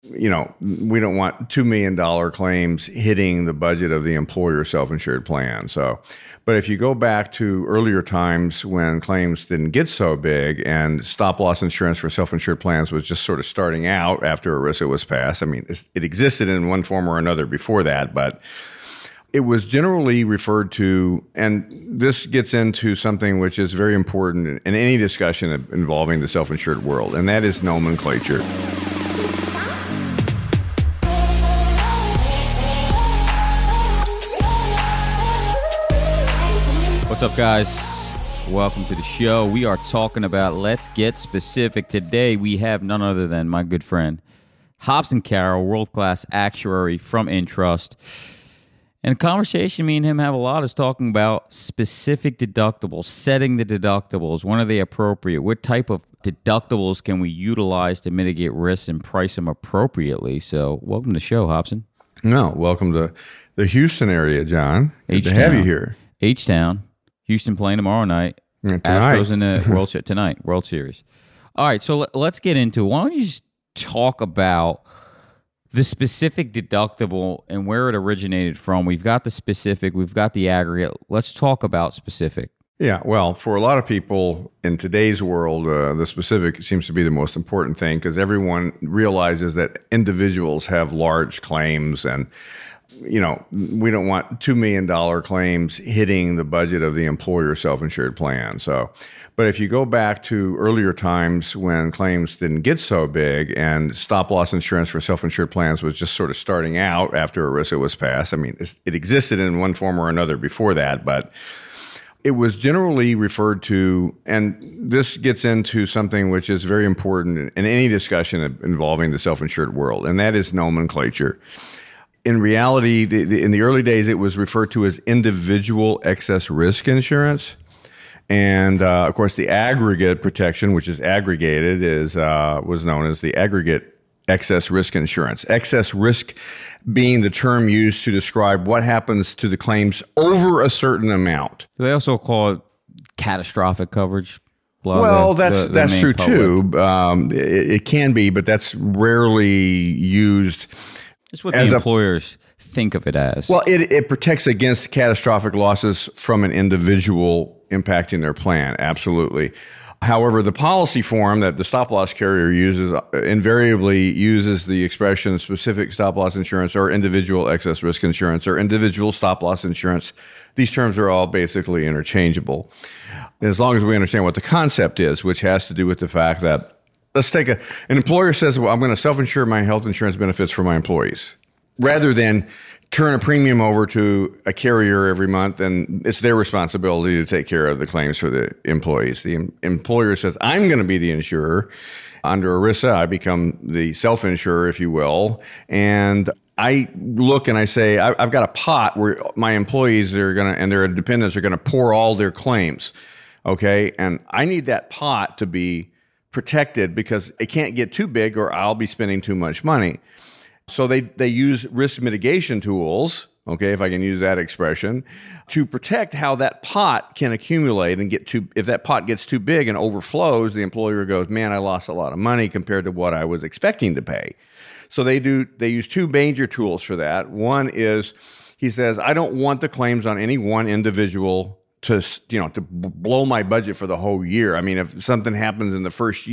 we don't want $2 million claims hitting the budget of the employer self-insured plan. So, but if you go back to earlier times when claims didn't get so big and stop-loss insurance for self-insured plans was just sort of starting out after ERISA was passed. I mean, it existed in one form or another before that, but it was generally referred to, and this gets into something which is very important in any discussion involving the self-insured world, and that is nomenclature. What's up, guys? Welcome to the show. We are talking about Let's Get Specific. Today, we have none other than my good friend, Hobson Carroll, world-class actuary from Intrust. And the conversation me and him have a lot is talking about specific deductibles, setting the deductibles. When are they appropriate? What type of deductibles can we utilize to mitigate risks and price them appropriately? So welcome to the show, Hobson. No, welcome to the Houston area, John. Good to H-Town. have you here. H-Town. Houston playing tomorrow night. Tonight. Astros in the World Series. All right, so let's get into it. Why don't you just talk about the specific deductible and where it originated from? We've got the specific, we've got the aggregate. Let's talk about specific. Yeah, well, for a lot of people in today's world, the specific seems to be the most important thing because everyone realizes that individuals have large claims and we don't want $2 million claims hitting the budget of the employer self-insured plan. So, but if you go back to earlier times when claims didn't get so big and stop-loss insurance for self-insured plans was just sort of starting out after ERISA was passed. I mean, it existed in one form or another before that, but it was generally referred to, and this gets into something which is very important in any discussion involving the self-insured world, and that is nomenclature. In reality, in the early days, it was referred to as individual excess risk insurance. And, of course, the aggregate protection, which is aggregated, was known as the aggregate excess risk insurance. Excess risk being the term used to describe what happens to the claims over a certain amount. Do they also call it catastrophic coverage? Well, that's true, too. It can be, but that's rarely used. It's what the employers think of it as. Well, it protects against catastrophic losses from an individual impacting their plan, absolutely. However, the policy form that the stop-loss carrier uses invariably uses the expression specific stop-loss insurance or individual excess risk insurance or individual stop-loss insurance. These terms are all basically interchangeable. As long as we understand what the concept is, which has to do with the fact that let's take an employer says, well, I'm going to self-insure my health insurance benefits for my employees. Rather than turn a premium over to a carrier every month and it's their responsibility to take care of the claims for the employees. The employer says, I'm going to be the insurer. Under ERISA, I become the self-insurer, if you will. And I look and I say, I've got a pot where my employees and their dependents are going to pour all their claims. Okay. And I need that pot to be protected because it can't get too big or I'll be spending too much money. So they use risk mitigation tools, okay, if I can use that expression, to protect how that pot can accumulate and if that pot gets too big and overflows, the employer goes, man, I lost a lot of money compared to what I was expecting to pay. So they use two major tools for that. One is, he says, I don't want the claims on any one individual to blow my budget for the whole year. I mean, if something happens in the first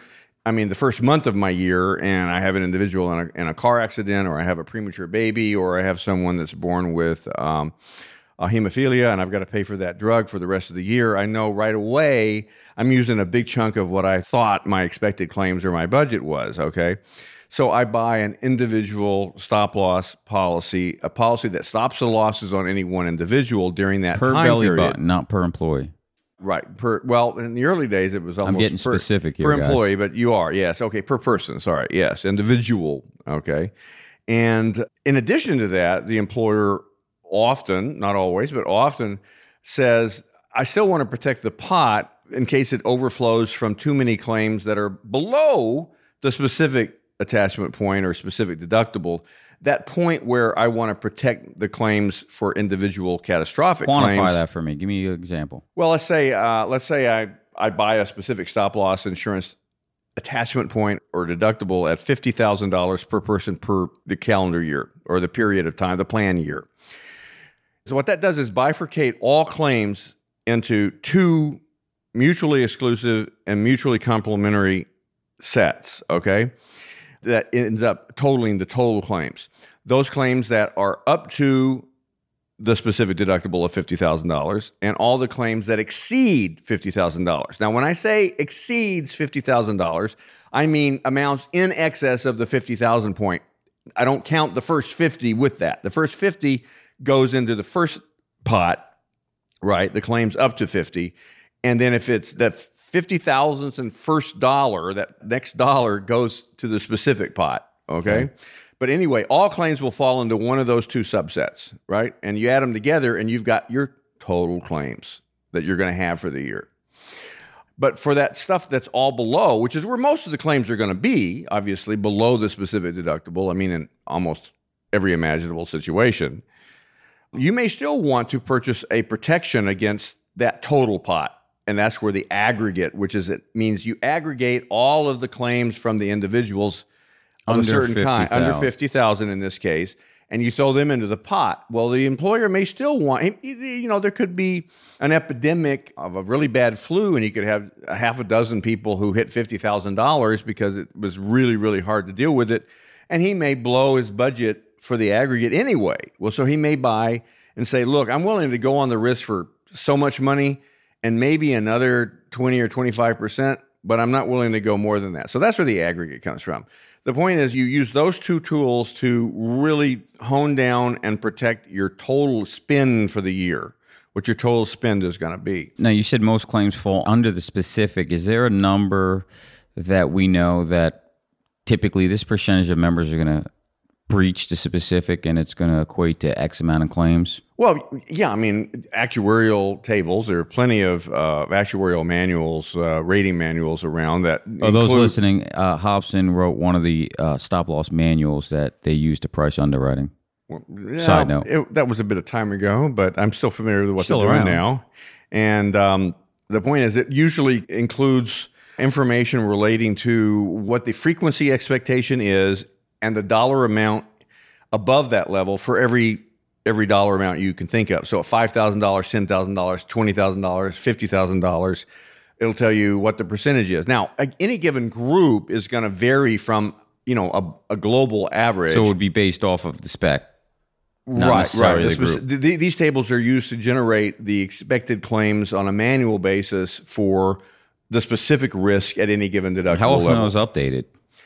month of my year, and I have an individual in a car accident, or I have a premature baby, or I have someone that's born with a hemophilia, and I've got to pay for that drug for the rest of the year, I know right away I'm using a big chunk of what I thought my expected claims or my budget was, okay? So I buy an individual stop-loss policy, a policy that stops the losses on any one individual during that per time belly period. button, not per employee. Right. Well, in the early days, it was almost I'm getting specific here, per employee, guys. But you are, yes. Okay, per person, sorry. Yes, individual, okay. And in addition to that, the employer often, not always, but often says, I still want to protect the pot in case it overflows from too many claims that are below the specific attachment point or specific deductible, that point where I want to protect the claims for individual catastrophic claims. Quantify that for me. Give me an example. Well, let's say I buy a specific stop loss insurance attachment point or deductible at $50,000 per person per the calendar year or the period of time, the plan year. So what that does is bifurcate all claims into two mutually exclusive and mutually complementary sets, okay? That ends up totaling the total claims. Those claims that are up to the specific deductible of $50,000 and all the claims that exceed $50,000. Now, when I say exceeds $50,000, I mean amounts in excess of the 50,000 point. I don't count the first 50 with that. The first 50 goes into the first pot, right? The claims up to 50. And then if it's that 50,000th and first dollar, that next dollar goes to the specific pot, okay? But anyway, all claims will fall into one of those two subsets, right? And you add them together and you've got your total claims that you're going to have for the year. But for that stuff that's all below, which is where most of the claims are going to be, obviously below the specific deductible, I mean, in almost every imaginable situation, you may still want to purchase a protection against that total pot. And that's where the aggregate, which is, it means you aggregate all of the claims from the individuals of a certain kind, under 50,000 in this case, and you throw them into the pot. Well, the employer may still want, there could be an epidemic of a really bad flu, and you could have a half a dozen people who hit $50,000 because it was really, really hard to deal with it, and he may blow his budget for the aggregate anyway. Well, so he may buy and say, look, I'm willing to go on the risk for so much money and maybe another 20 or 25%, but I'm not willing to go more than that. So that's where the aggregate comes from. The point is you use those two tools to really hone down and protect your total spend for the year, what your total spend is going to be. Now, you said most claims fall under the specific. Is there a number that we know that typically this percentage of members are going to breach the specific and it's going to equate to X amount of claims? Well, yeah, I mean, actuarial tables, there are plenty of actuarial manuals, rating manuals around that. Those listening, Hobson wrote one of the stop-loss manuals that they use to price underwriting. Well, yeah, side note. That was a bit of time ago, but I'm still familiar with what they're doing now. And the point is it usually includes information relating to what the frequency expectation is and the dollar amount above that level for every dollar amount you can think of. So at $5,000, $10,000, $20,000, $50,000, it'll tell you what the percentage is. Now, any given group is going to vary from, a global average. So it would be based off of the spec. Right. The group. These tables are used to generate the expected claims on a manual basis for the specific risk at any given deductible How often level. are those updated?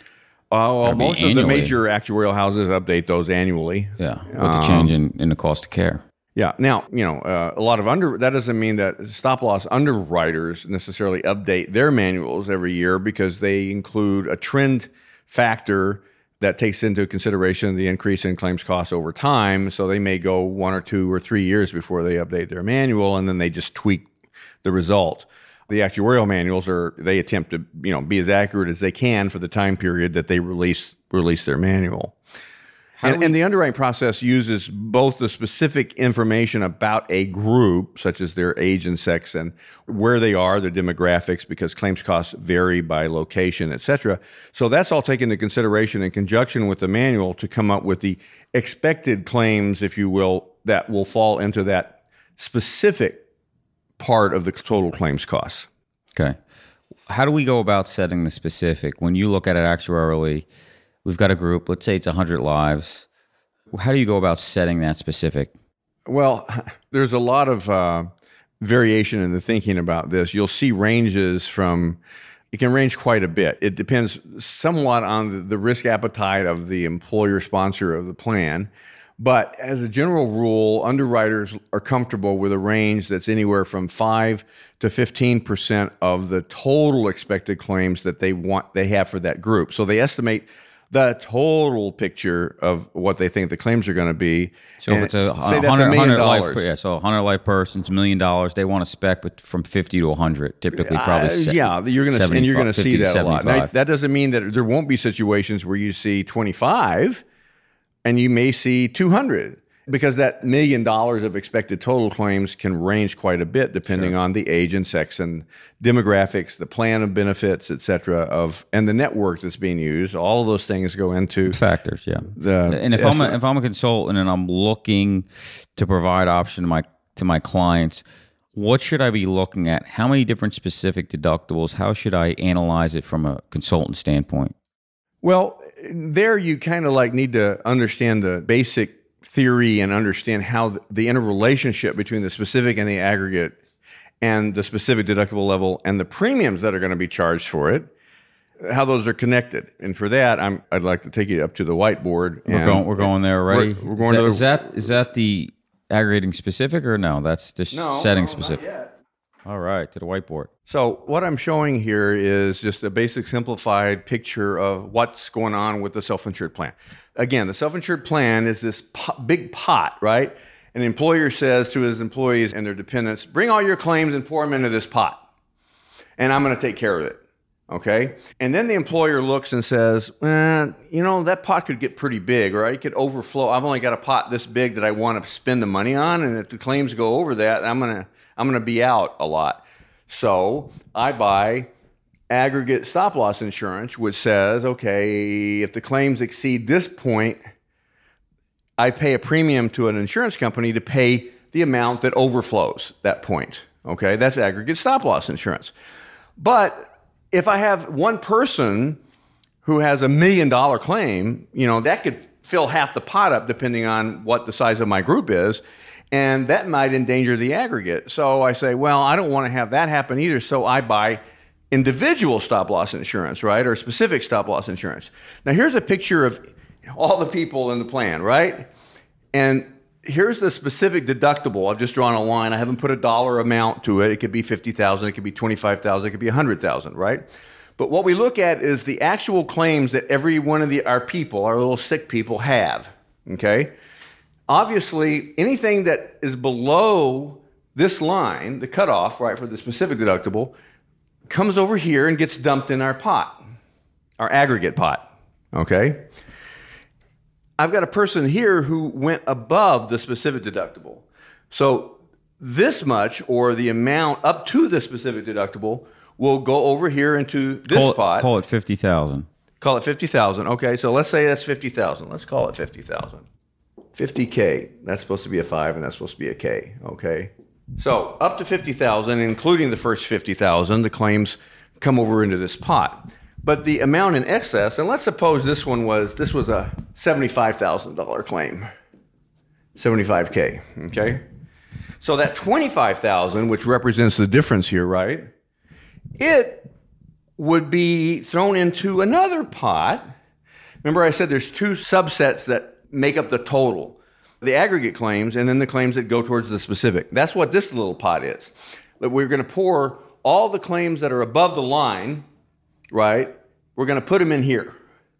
Most of the major actuarial houses update those annually. Yeah, with the change in the cost of care. Yeah. Now, a lot of that doesn't mean that stop-loss underwriters necessarily update their manuals every year because they include a trend factor that takes into consideration the increase in claims costs over time. So they may go 1 or 2 or 3 years before they update their manual, and then they just tweak the result. The actuarial manuals they attempt to be as accurate as they can for the time period that they release their manual. And the underwriting process uses both the specific information about a group, such as their age and sex and where they are, their demographics, because claims costs vary by location, et cetera. So that's all taken into consideration in conjunction with the manual to come up with the expected claims, if you will, that will fall into that specific part of the total claims costs. Okay. How do we go about setting the specific? When you look at it actuarially, we've got a group, let's say it's 100 lives. How do you go about setting that specific? Well, there's a lot of variation in the thinking about this. You'll see ranges it can range quite a bit. It depends somewhat on the risk appetite of the employer sponsor of the plan. But as a general rule, underwriters are comfortable with a range that's anywhere from 5 to 15% of the total expected claims that they have for that group. So they estimate the total picture of what they think the claims are going to be. So if it's a $100 life, so $100 life person, it's $1 million. They want to spec from 50 to 100. Typically, probably. You're going to see that a lot. Now, that doesn't mean that there won't be situations where you see 25. And you may see 200, because that $1 million of expected total claims can range quite a bit depending on the age and sex and demographics, the plan of benefits, et cetera, and the network that's being used. All of those things go into factors. Yeah. And if I'm a consultant and I'm looking to provide option to my clients, what should I be looking at? How many different specific deductibles? How should I analyze it from a consultant standpoint? Well, there you kind of need to understand the basic theory and understand how the interrelationship between the specific and the aggregate and the specific deductible level and the premiums that are going to be charged for it, how those are connected. And for that, I'd like to take you up to the whiteboard. We're going there already. We're going is that the aggregating specific or no? That's the setting specific. Not yet. All right, to the whiteboard. So what I'm showing here is just a basic simplified picture of what's going on with the self-insured plan. Again, the self-insured plan is this big pot, right? An employer says to his employees and their dependents, bring all your claims and pour them into this pot, and I'm going to take care of it, okay? And then the employer looks and says, that pot could get pretty big, or it could overflow. I've only got a pot this big that I want to spend the money on, and if the claims go over that, I'm going to be out a lot. So I buy aggregate stop loss insurance, which says, okay, if the claims exceed this point, I pay a premium to an insurance company to pay the amount that overflows that point. Okay, that's aggregate stop loss insurance. But if I have one person who has $1 million claim, that could fill half the pot up depending on what the size of my group is. And that might endanger the aggregate. So I say, well, I don't want to have that happen either. So I buy individual stop loss insurance, right? Or specific stop loss insurance. Now here's a picture of all the people in the plan, right? And here's the specific deductible. I've just drawn a line. I haven't put a dollar amount to it. It could be $50,000. It could be $25,000. It could be $100,000, right? But what we look at is the actual claims that every one of our people, our little sick people, have, okay? Obviously, anything that is below this line, the cutoff, right, for the specific deductible, comes over here and gets dumped in our pot, our aggregate pot, okay? I've got a person here who went above the specific deductible. So this much, or the amount up to the specific deductible, will go over here into this pot. Call it $50,000. Call it $50,000. Okay, so let's say that's $50,000. Let's call it $50,000. $50K. That's supposed to be a 5, and that's supposed to be a K. Okay. So up to $50,000, including the first $50,000, the claims come over into this pot. But the amount in excess, and let's suppose this was a $75,000 claim, $75K. Okay. So that $25,000, which represents the difference here, right? It would be thrown into another pot. Remember, I said there's two subsets that make up the total, the aggregate claims and then the claims that go towards the specific. That's what this little pot is. That we're going to pour all the claims that are above the line, right? We're going to put them in here.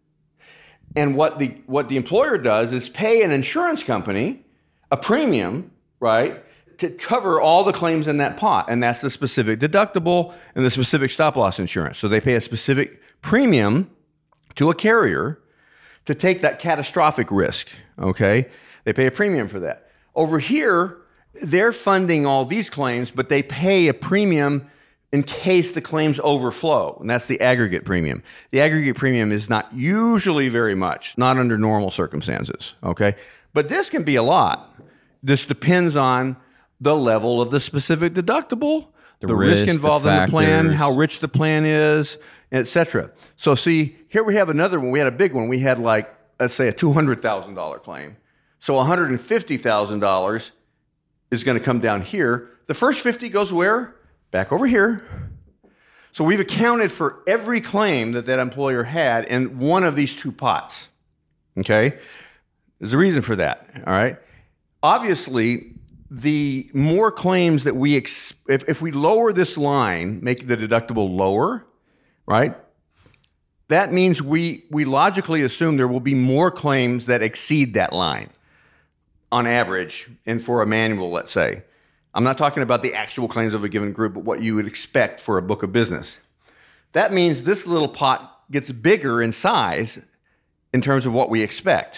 And what the employer does is pay an insurance company a premium, right, to cover all the claims in that pot. And that's the specific deductible and the specific stop loss insurance. So they pay a specific premium to a carrier to take that catastrophic risk, okay? They pay a premium for that. Over here, they're funding all these claims, but they pay a premium in case the claims overflow, and that's the aggregate premium. The aggregate premium is not usually very much, not under normal circumstances, okay? But this can be a lot. This depends on the level of the specific deductible, the risk involved in the plan, how rich the plan is, etc. So see, here we have another one. We had a big one. We had let's say a $200,000 claim. So $150,000 is going to come down here. The first 50 goes where? Back over here. So we've accounted for every claim that employer had in one of these two pots. Okay? There's a reason for that, all right? Obviously, the more claims that if we lower this line, make the deductible lower, right? That means we logically assume there will be more claims that exceed that line on average, and for a manual, let's say. I'm not talking about the actual claims of a given group, but what you would expect for a book of business. That means this little pot gets bigger in size in terms of what we expect.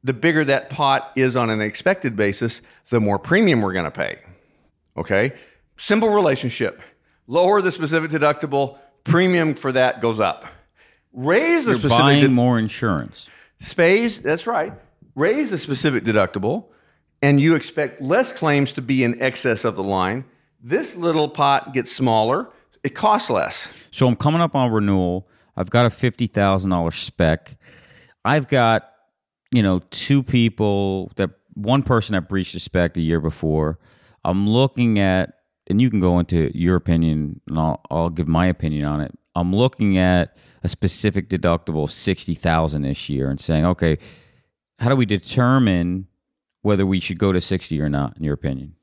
the bigger that pot is on an expected basis, the more premium we're going to pay. Okay? Simple relationship. Lower the specific deductible, premium for that goes up. Raise the specific buying more insurance. That's right. Raise the specific deductible, and you expect less claims to be in excess of the line. This little pot gets smaller. It costs less. So I'm coming up on renewal. I've got a $50,000 spec. I've got, two people one person that breached the spec the year before. I'm looking at, and you can go into your opinion, and I'll give my opinion on it. I'm looking at a specific deductible of $60,000 this year and saying, okay, how do we determine whether we should go to 60 or not, in your opinion?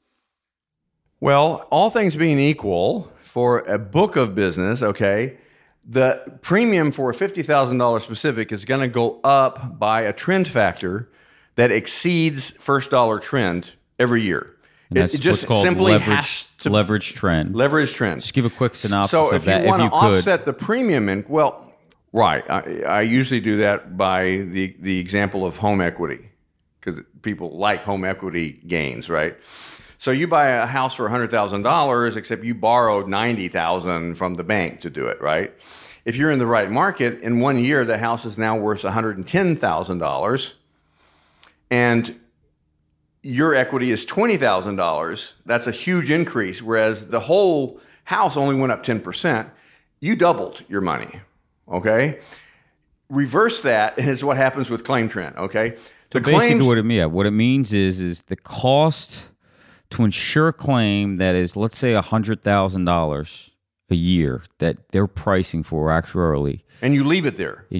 Well, all things being equal, for a book of business, okay, the premium for a $50,000 specific is going to go up by a trend factor that exceeds first dollar trend every year. And that's it just what's called simply has to leverage trend. Leverage trend. Just give a quick synopsis so of that. So if you want to offset the premium, right. I usually do that by the example of home equity, because people like home equity gains, right? So you buy a house for $100,000, except you borrowed $90,000 from the bank to do it, right? If you're in the right market, in 1 year, the house is now worth $110,000, and your equity is $20,000. That's a huge increase, whereas the whole house only went up 10%. You doubled your money, okay? Reverse that is what happens with claim trend, okay? So basically what it means is the cost to insure a claim that is, let's say, $100,000 a year that they're pricing for actuarially. And you leave it there.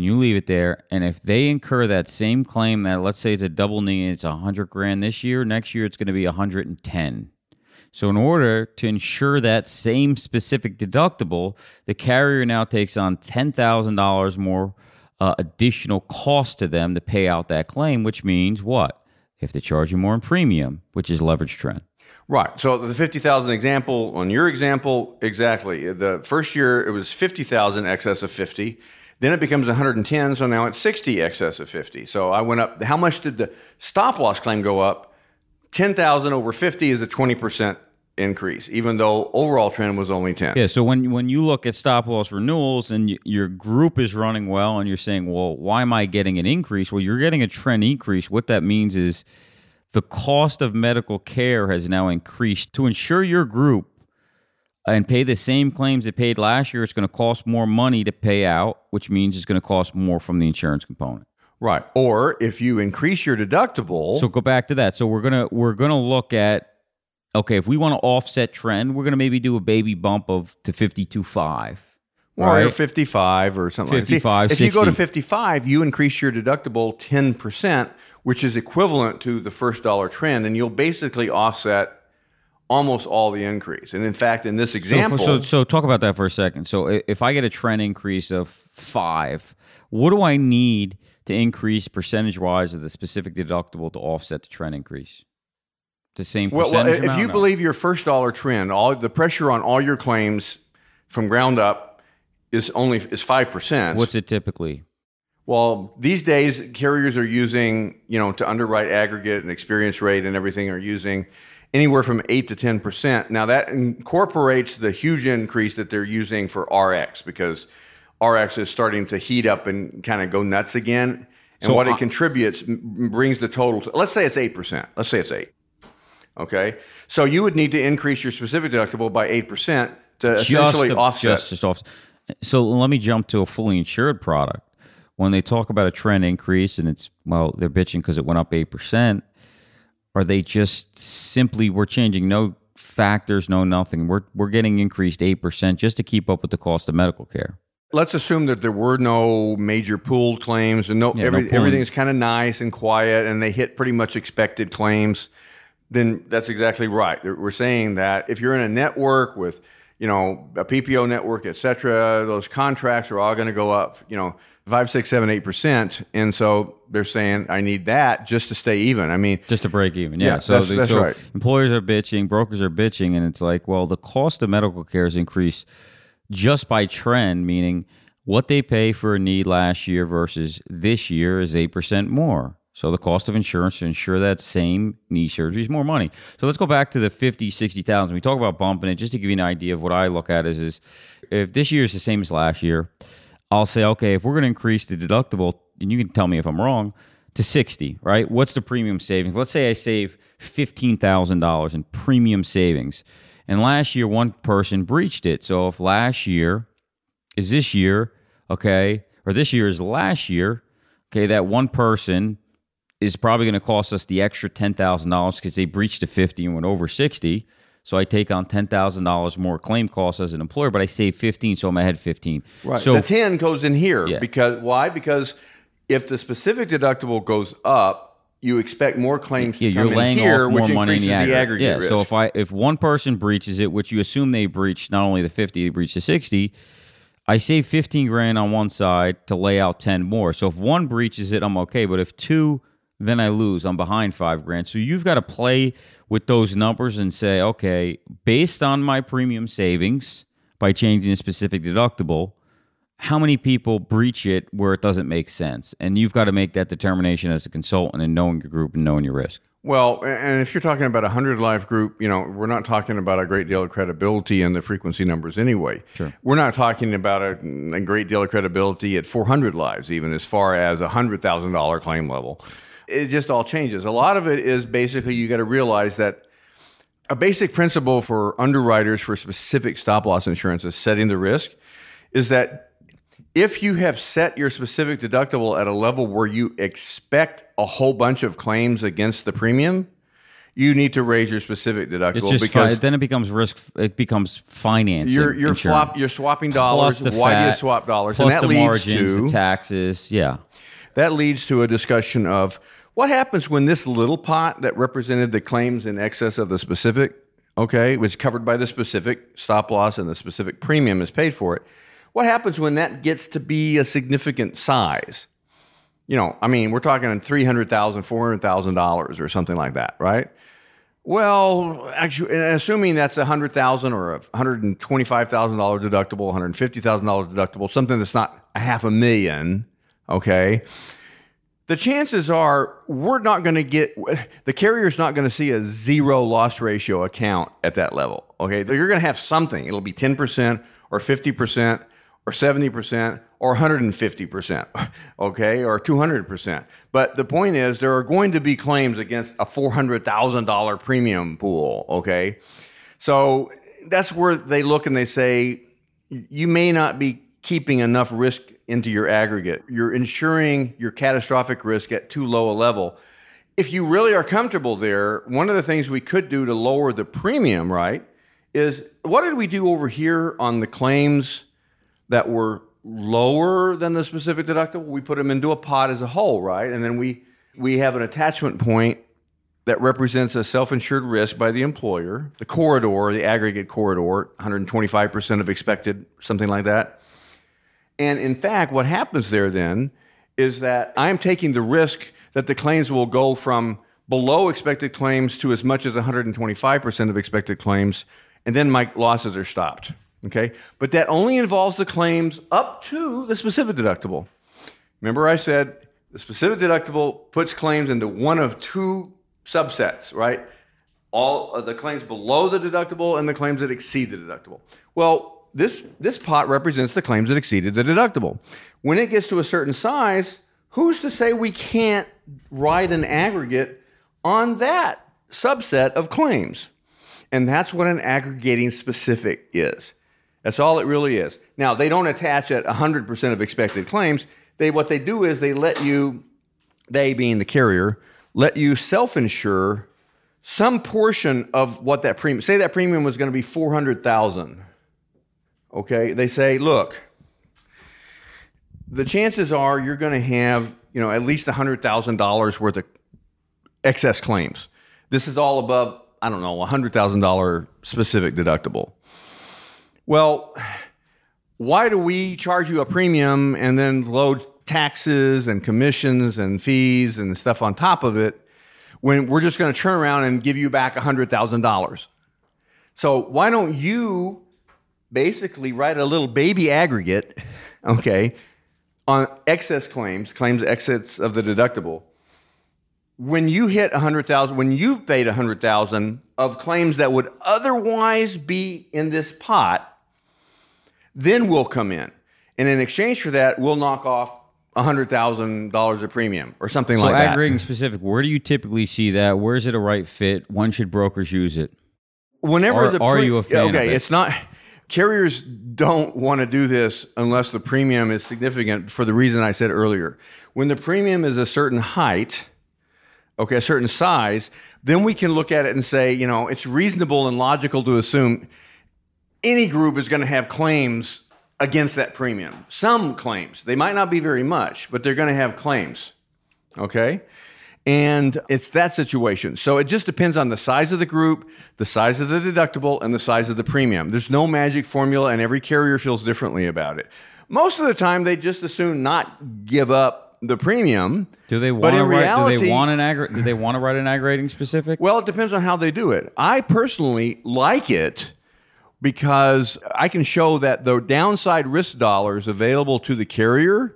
And if they incur that same claim that, let's say it's a double knee and it's $100,000 this year, next year it's going to be $110,000. So in order to insure that same specific deductible, the carrier now takes on $10,000 more additional cost to them to pay out that claim, which means what? They have to charge you more in premium, which is leverage trend. Right. So the 50,000 example, on your example, exactly. The first year it was 50,000 excess of 50. Then it becomes 110, so now it's 60 excess of 50. So I went up. How much did the stop loss claim go up? 10,000 over 50 is a 20% increase, even though overall trend was only 10. Yeah, so when you look at stop loss renewals and your group is running well and you're saying, well, why am I getting an increase? Well, you're getting a trend increase. What that means is the cost of medical care has now increased. To insure your group and pay the same claims it paid last year, it's going to cost more money to pay out, which means it's going to cost more from the insurance component. Right. Or if you increase your deductible. So go back to that. So we're gonna look at, okay, if we want to offset trend, we're gonna maybe do a baby bump to 52.5. Right? Or 55 or something 55, like that. If 60. you go to 55, you increase your deductible 10%, which is equivalent to the first dollar trend, and you'll basically offset almost all the increase. And in fact, in this example... So talk about that for a second. So if I get a trend increase of 5, what do I need to increase percentage-wise of the specific deductible to offset the trend increase? The same percentage if you believe your first dollar trend, all the pressure on all your claims from ground up is 5%. What's it typically? Well, these days carriers are using, to underwrite aggregate and experience rate and everything, are using anywhere from 8 to 10%. Now that incorporates the huge increase that they're using for RX, because RX is starting to heat up and kind of go nuts again. And so it contributes brings the total to, let's say it's 8%. Let's say it's 8. Okay. So you would need to increase your specific deductible by 8% to essentially offset. Just offset. So let me jump to a fully insured product. When they talk about a trend increase and they're bitching because it went up 8%, are they just simply, we're changing no factors, no nothing. We're getting increased 8% just to keep up with the cost of medical care. Let's assume that there were no major pooled claims and everything's kind of nice and quiet and they hit pretty much expected claims. Then that's exactly right. We're saying that if you're in a network with, a PPO network, et cetera, those contracts are all going to go up, 5, 6, 7, 8%. And so they're saying, I need that just to stay even. I mean, just to break even. Yeah. So that's right. Employers are bitching, brokers are bitching. And it's like, well, the cost of medical care has increased just by trend, meaning what they pay for a need last year versus this year is 8% more. So the cost of insurance to insure that same knee surgery is more money. So let's go back to the 50, 60,000. We talk about bumping it. Just to give you an idea of what I look at is if this year is the same as last year, I'll say, okay, if we're going to increase the deductible, and you can tell me if I'm wrong, to 60, right? What's the premium savings? Let's say I save $15,000 in premium savings. And last year, one person breached it. So if last year is this year, okay, or this year is last year, okay, that one person is probably going to cost us the extra $10,000 because they breached to 50 and went over 60. So I take on $10,000 more claim costs as an employer, but I save 15, so I'm ahead 15. Right. So the 10 goes in here. Yeah. Because why? Because if the specific deductible goes up, you expect more claims to come in here, which increases the aggregate risk. So if one person breaches it, which you assume they breached not only the 50, they breached the 60, I save 15 grand on one side to lay out 10 more. So if one breaches it, I'm okay. But if two, then I lose. I'm behind 5 grand. So you've got to play with those numbers and say, okay, based on my premium savings, by changing a specific deductible, how many people breach it where it doesn't make sense? And you've got to make that determination as a consultant and knowing your group and knowing your risk. Well, and if you're talking about a 100-life group, we're not talking about a great deal of credibility in the frequency numbers anyway. Sure. We're not talking about a great deal of credibility at 400 lives, even as far as a $100,000 claim level. It just all changes. A lot of it is basically you got to realize that a basic principle for underwriters for specific stop-loss insurance is setting the risk is that if you have set your specific deductible at a level where you expect a whole bunch of claims against the premium, you need to raise your specific deductible because then it becomes risk. It becomes financing. You're swapping dollars. Why do you swap dollars? Plus and that the leads margins, to the taxes. Yeah, that leads to a discussion of what happens when this little pot that represented the claims in excess of the specific, okay, was covered by the specific stop loss and the specific premium is paid for it. What happens when that gets to be a significant size? We're talking $300,000, $400,000 or something like that, right? Well, actually, assuming that's $100,000 or a $125,000 deductible, $150,000 deductible, something that's not $500,000, okay? The chances are the carrier's not going to see a zero loss ratio account at that level, okay? You're going to have something. It'll be 10% or 50%. Or 70%, or 150%, okay, or 200%. But the point is, there are going to be claims against a $400,000 premium pool, okay? So that's where they look and they say, you may not be keeping enough risk into your aggregate. You're insuring your catastrophic risk at too low a level. If you really are comfortable there, one of the things we could do to lower the premium, right, is what did we do over here on the claims that were lower than the specific deductible? We put them into a pot as a whole, right? And then we have an attachment point that represents a self-insured risk by the employer, the corridor, the aggregate corridor, 125% of expected, something like that. And in fact, what happens there then is that I'm taking the risk that the claims will go from below expected claims to as much as 125% of expected claims, and then my losses are stopped. Okay, but that only involves the claims up to the specific deductible. Remember I said the specific deductible puts claims into one of two subsets, right? All of the claims below the deductible and the claims that exceed the deductible. Well, this pot represents the claims that exceeded the deductible. When it gets to a certain size, who's to say we can't write an aggregate on that subset of claims? And that's what an aggregating specific is. That's all it really is. Now, they don't attach at 100% of expected claims. What they do is they let you, they being the carrier, let you self-insure some portion of what that premium, say that premium was going to be $400,000. Okay, they say, look, the chances are you're going to have, at least $100,000 worth of excess claims. This is all above, $100,000 specific deductible. Well, why do we charge you a premium and then load taxes and commissions and fees and stuff on top of it when we're just going to turn around and give you back $100,000? So why don't you basically write a little baby aggregate, okay, on excess claims excess of the deductible, when you hit 100,000, when you've paid 100,000 of claims that would otherwise be in this pot, then we'll come in. And in exchange for that, we'll knock off $100,000 of premium or something like that. So aggregating specific, where do you typically see that? Where is it a right fit? When should brokers use it? Whenever are you a fan of it? It's not. Carriers don't want to do this unless the premium is significant for the reason I said earlier. When the premium is a certain height, a certain size, then we can look at it and say, it's reasonable and logical to assume any group is going to have claims against that premium. Some claims. They might not be very much, but they're going to have claims. Okay? And it's that situation. So it just depends on the size of the group, the size of the deductible, and the size of the premium. There's no magic formula, and every carrier feels differently about it. Most of the time, they just assume not give up the premium. Do they want to write? Do they want to write an aggregating specific? Well, it depends on how they do it. I personally like it because I can show that the downside risk dollars available to the carrier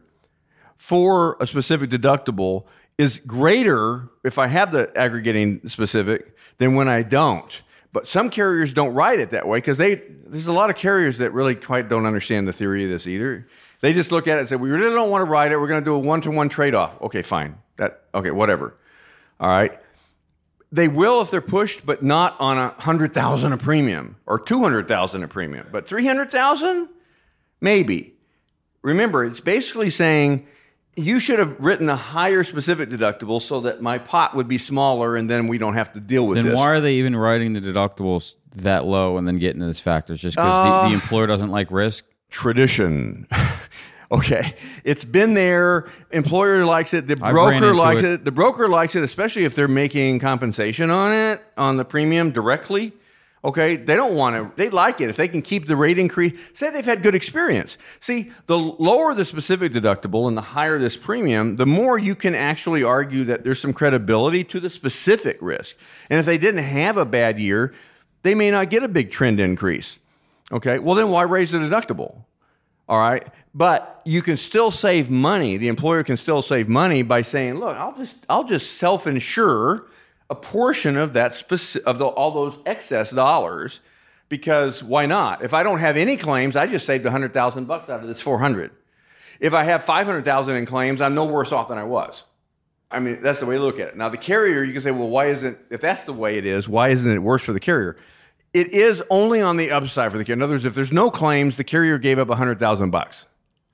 for a specific deductible is greater if I have the aggregating specific than when I don't. But some carriers don't write it that way because there's a lot of carriers that really quite don't understand the theory of this either. They just look at it and say, we really don't want to write it. We're going to do a one-to-one trade-off. Okay, fine. Whatever. All right. They will if they're pushed, but not on $100,000 a premium or $200,000 a premium. But $300,000? Maybe. Remember, it's basically saying you should have written a higher specific deductible so that my pot would be smaller and then we don't have to deal with this. Then why are they even writing the deductibles that low and then getting to this factors? Just because the employer doesn't like risk? Tradition. Okay. It's been there. Employer likes it. The broker likes it. The broker likes it, especially if they're making compensation on the premium directly. Okay, they don't want to, they like it. If they can keep the rate increase, say they've had good experience. See, the lower the specific deductible and the higher this premium, the more you can actually argue that there's some credibility to the specific risk. And if they didn't have a bad year, they may not get a big trend increase. Okay, well then why raise the deductible? All right, but you can still save money. The employer can still save money by saying, look, I'll just self-insure a portion of that all those excess dollars, because why not? If I don't have any claims, I just saved $100,000 out of this $400,000. If I have $500,000 in claims, I'm no worse off than I was. I mean, that's the way to look at it. Now, the carrier, you can say, well, if that's the way it is, why isn't it worse for the carrier? It is only on the upside for the carrier. In other words, if there's no claims, the carrier gave up $100,000.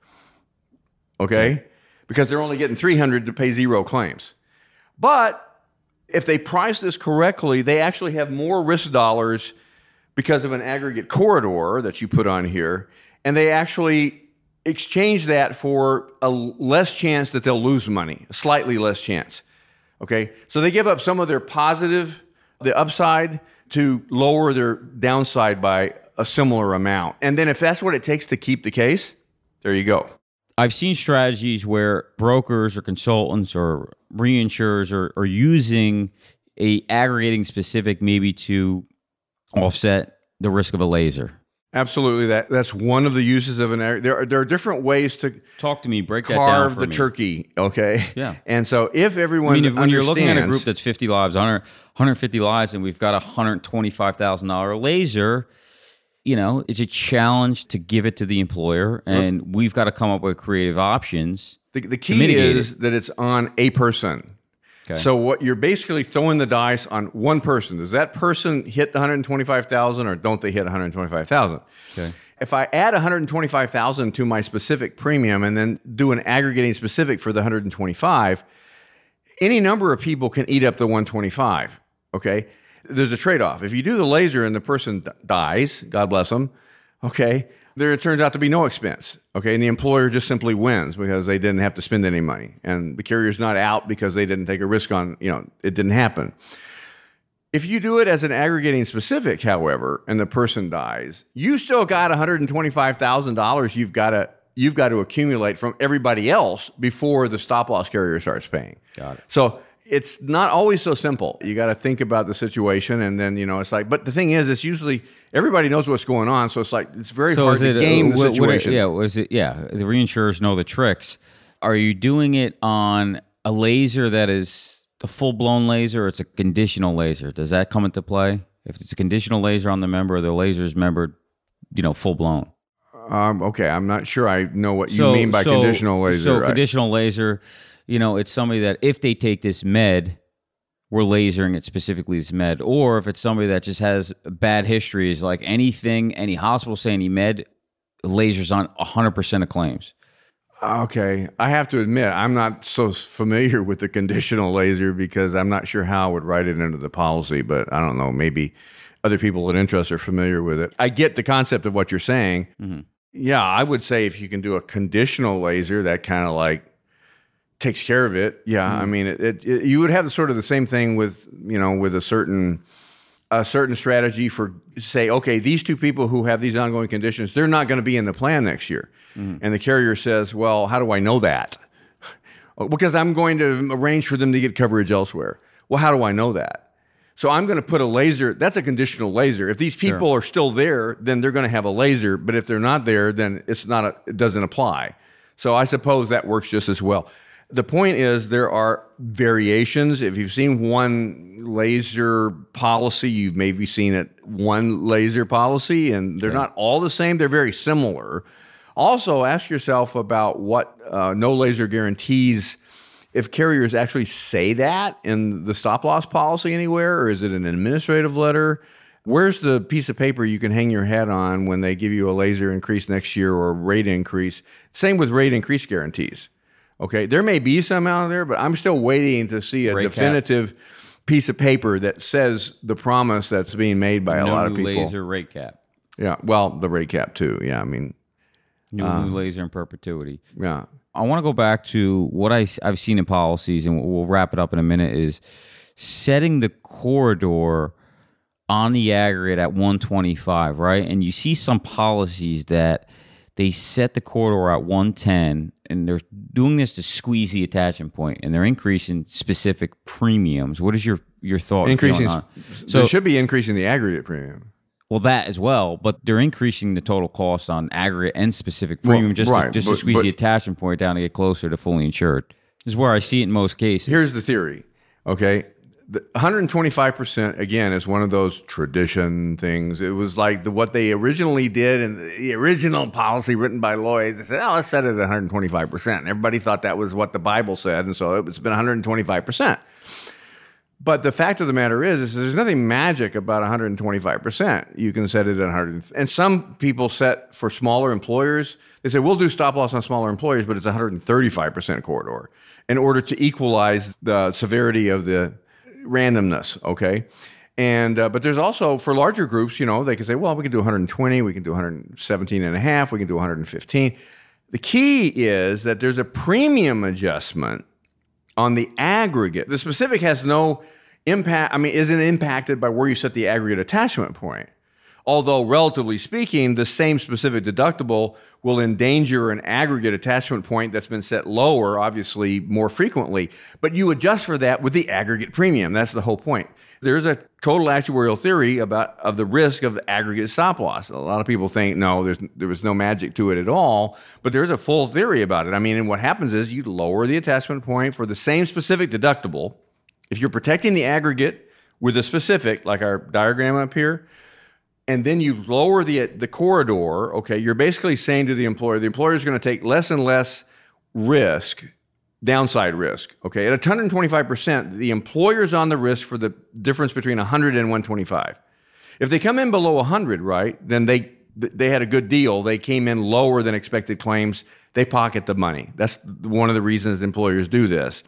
Okay? Because they're only getting $300,000 to pay zero claims. But if they price this correctly, they actually have more risk dollars because of an aggregate corridor that you put on here, and they actually exchange that for a less chance that they'll lose money, a slightly less chance. Okay? So they give up some of their positive, the upside, to lower their downside by a similar amount. And then if that's what it takes to keep the case, there you go. I've seen strategies where brokers or consultants or reinsurers are using a aggregating specific maybe to offset the risk of a laser. Absolutely, that's one of the uses of an aggregating. There are different ways to talk to me, break that down for the me. Turkey. Okay, yeah. And so if everyone, when you're looking at a group that's 50 lives, 150 lives, and we've got a $125,000 laser. It's a challenge to give it to the employer, and we've got to come up with creative options. The key is that it's on a person. Okay. So what you're basically throwing the dice on one person. Does that person hit the $125,000 or don't they hit $125,000? Okay. If I add $125,000 to my specific premium and then do an aggregating specific for the $125,000, any number of people can eat up the $125,000. Okay. There's a trade-off. If you do the laser and the person dies, God bless them, okay, there turns out to be no expense, okay, and the employer just simply wins because they didn't have to spend any money, and the carrier's not out because they didn't take a risk on, it didn't happen. If you do it as an aggregating specific, however, and the person dies, you still got $125,000 you've got to accumulate from everybody else before the stop-loss carrier starts paying. Got it. So it's not always so simple. You got to think about the situation, and then it's like. But the thing is, it's usually everybody knows what's going on, so it's like it's very hard to game the situation. The reinsurers know the tricks. Are you doing it on a laser that is a full-blown laser or it's a conditional laser? Does that come into play? If it's a conditional laser on the member, the laser is membered, full-blown. Okay, I'm not sure I know what you mean by conditional laser. So conditional laser, it's somebody that if they take this med, we're lasering it specifically this med. Or if it's somebody that just has bad histories, like anything, any hospital say any med, lasers on 100% of claims. Okay. I have to admit, I'm not so familiar with the conditional laser because I'm not sure how I would write it into the policy, but I don't know, maybe other people with interest are familiar with it. I get the concept of what you're saying. Mm-hmm. Yeah, I would say if you can do a conditional laser, that kind of like takes care of it. Yeah, I mean, you would have the same thing with, with a certain strategy for, say, okay, these two people who have these ongoing conditions, they're not going to be in the plan next year. Mm-hmm. And the carrier says, well, how do I know that? Because I'm going to arrange for them to get coverage elsewhere. Well, how do I know that? So I'm going to put a laser. That's a conditional laser. If these people are still there, then they're going to have a laser. But if they're not there, then it doesn't apply. So I suppose that works just as well. The point is there are variations. If you've seen one laser policy, you've maybe seen it one laser policy, and they're not all the same. They're very similar. Also, ask yourself about what no laser guarantees, if carriers actually say that in the stop loss policy anywhere, or is it an administrative letter? Where's the piece of paper you can hang your hat on when they give you a laser increase next year or a rate increase? Same with rate increase guarantees. Okay, there may be some out there, but I'm still waiting to see a definitive piece of paper that says the promise that's being made by a lot of people. No laser rate cap. Yeah, well, the rate cap too. Yeah, I mean, new laser in perpetuity. Yeah. I want to go back to what I've seen in policies, and we'll wrap it up in a minute, is setting the corridor on the aggregate at 125, right? And you see some policies that they set the corridor at 110, and they're doing this to squeeze the attachment point, and they're increasing specific premiums. What is your thought? So they should be increasing the aggregate premium. Well, that as well, but they're increasing the total cost on aggregate and specific premium to squeeze the attachment point down to get closer to fully insured. This is where I see it in most cases. Here's the theory, okay? The 125%, again, is one of those tradition things. It was like what they originally did in the original policy written by Lloyd's. They said, let's set it at 125%. And everybody thought that was what the Bible said, and so it's been 125%. But the fact of the matter is there's nothing magic about 125%. You can set it at 100. And some people set for smaller employers. They say, we'll do stop loss on smaller employers, but it's 135% corridor in order to equalize the severity of the randomness, okay? And but there's also, for larger groups, they can say, well, we can do 120, we can do 117 and a half, we can do 115. The key is that there's a premium adjustment on the aggregate. The specific has no impact, isn't impacted by where you set the aggregate attachment point. Although, relatively speaking, the same specific deductible will endanger an aggregate attachment point that's been set lower, obviously, more frequently. But you adjust for that with the aggregate premium. That's the whole point. There's a total actuarial theory of the risk of the aggregate stop loss. A lot of people think, no, there was no magic to it at all. But there's a full theory about it. And what happens is you lower the attachment point for the same specific deductible. If you're protecting the aggregate with a specific, like our diagram up here, and then you lower the corridor, okay, you're basically saying to the employer is going to take less and less risk, downside risk, okay? At 125%, the employer's on the risk for the difference between 100 and 125. If they come in below 100, right, then they had a good deal. They came in lower than expected claims. They pocket the money. That's one of the reasons employers do this.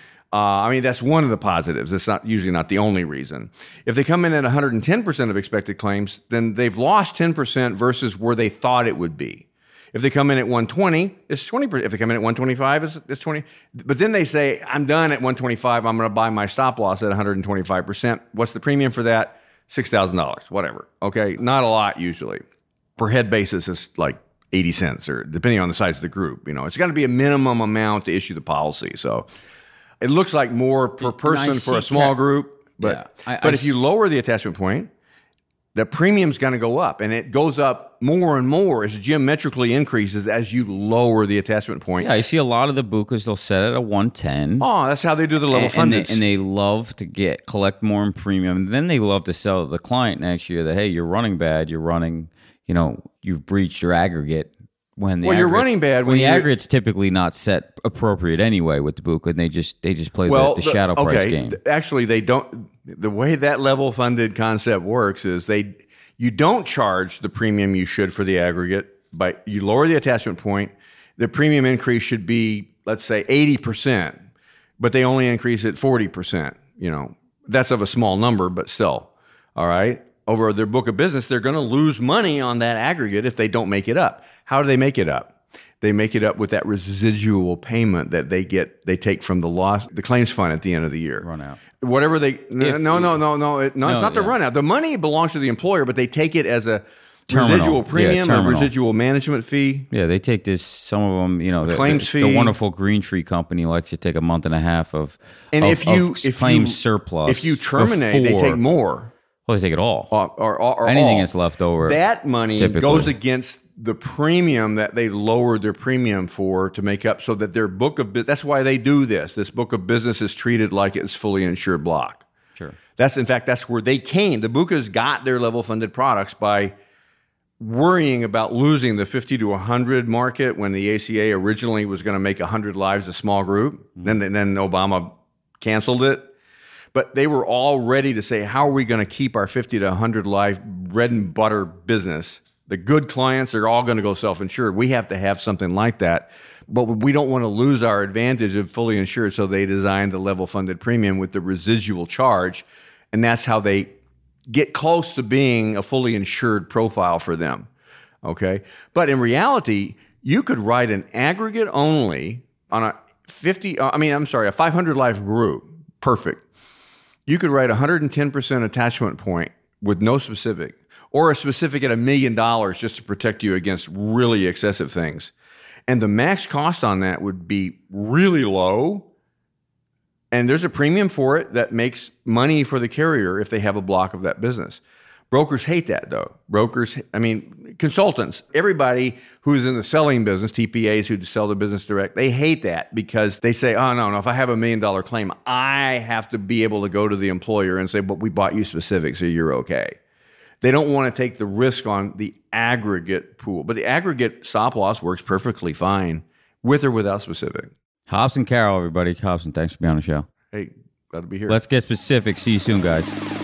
That's one of the positives. It's usually not the only reason. If they come in at 110% of expected claims, then they've lost 10% versus where they thought it would be. If they come in at 120, it's 20%. If they come in at 125, it's 20. But then they say, I'm done at 125. I'm going to buy my stop loss at 125%. What's the premium for that? $6,000, whatever. Okay, not a lot usually. Per head basis, it's like 80 cents, or depending on the size of the group. It's got to be a minimum amount to issue the policy. So it looks like more per person for a small group, but if you lower the attachment point, the premium's going to go up, and it goes up more and more as it geometrically increases as you lower the attachment point. Yeah, I see a lot of the BUCAs, they'll set it at 110. Oh, that's how they do the level funded. And they love to collect more in premium. And then they love to sell to the client next year that, hey, you're running bad. You're running, you've breached your aggregate. You're running bad when the aggregate's typically not set appropriate anyway with the BUCA, and they just play the shadow price game. Actually, they don't. The way that level funded concept works is you don't charge the premium you should for the aggregate, but you lower the attachment point. The premium increase should be, let's say, 80%, but they only increase it 40%. That's of a small number, but still, all right. Over their book of business, they're going to lose money on that aggregate if they don't make it up. How do they make it up? They make it up with that residual payment that they take from the claims fund at the end of the year. Run out. Whatever they it's not the run out. The money belongs to the employer, but they take it as a residual premium, a residual management fee. Yeah, they take this. Some of them, the claims fee. The wonderful Green Tree company likes to take a month and a half of claims surplus. If you terminate, they take more. Well, they take it all. Or anything all. that's left over. That money goes against the premium that they lowered their premium for to make up, so that their book of business, that's why they do this. This book of business is treated like it's fully insured block. Sure. That's where they came. The BUCAs got their level funded products by worrying about losing the 50 to 100 market when the ACA originally was going to make 100 lives a small group. Mm-hmm. Then Obama canceled it. But they were all ready to say, how are we going to keep our 50 to 100 life bread and butter business? The good clients are all going to go self-insured. We have to have something like that. But we don't want to lose our advantage of fully insured, so they designed the level funded premium with the residual charge. And that's how they get close to being a fully insured profile for them. Okay? But in reality, you could write an aggregate only on a 500 life group. Perfect. You could write 110% attachment point with no specific, or a specific at $1 million just to protect you against really excessive things. And the max cost on that would be really low. And there's a premium for it that makes money for the carrier if they have a block of that business. Brokers hate that, though. Consultants, everybody who's in the selling business, TPAs who sell the business direct, they hate that because they say, oh, no, if I have $1 million claim, I have to be able to go to the employer and say, but we bought you specific, so you're okay. They don't want to take the risk on the aggregate pool. But the aggregate stop loss works perfectly fine with or without specific. Hobbs and Carroll, everybody. Hobbs, thanks for being on the show. Hey, glad to be here. Let's get specific. See you soon, guys.